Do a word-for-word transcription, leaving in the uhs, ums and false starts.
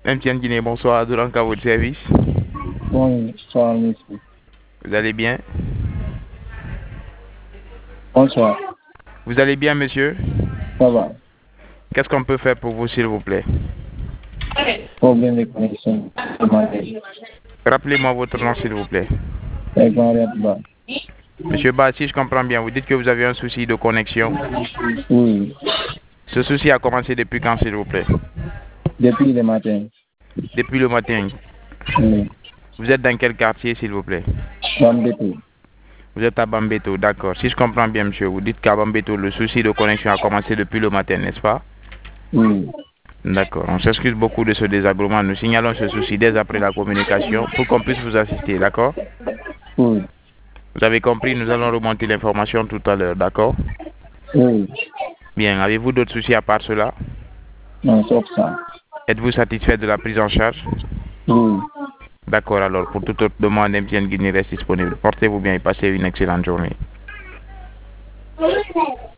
M T N Guinée, bonsoir, de à votre service. Bonsoir, monsieur. Vous allez bien? Bonsoir. Vous allez bien, monsieur? Ça va. Qu'est-ce qu'on peut faire pour vous, s'il vous plaît? Problème de connexion. Rappelez-moi votre nom, s'il vous plaît. Monsieur Ba, si je comprends bien, vous dites que vous avez un souci de connexion. Oui. Ce souci a commencé depuis quand, s'il vous plaît? Depuis le matin. Depuis le matin. Oui. Vous êtes dans quel quartier, s'il vous plaît? Bambeto. Vous êtes à Bambeto, d'accord. Si je comprends bien, monsieur, vous dites qu'à Bambeto, le souci de connexion a commencé depuis le matin, n'est-ce pas? Oui. D'accord. On s'excuse beaucoup de ce désagrément. Nous signalons ce souci dès après la communication pour qu'on puisse vous assister, d'accord? Oui. Vous avez compris, nous allons remonter l'information tout à l'heure, d'accord? Oui. Bien, avez-vous d'autres soucis à part cela? Non, sauf ça. Êtes-vous satisfait de la prise en charge? Oui. D'accord, alors pour toute autre demande, M T N Guinée reste disponible. Portez-vous bien et passez une excellente journée.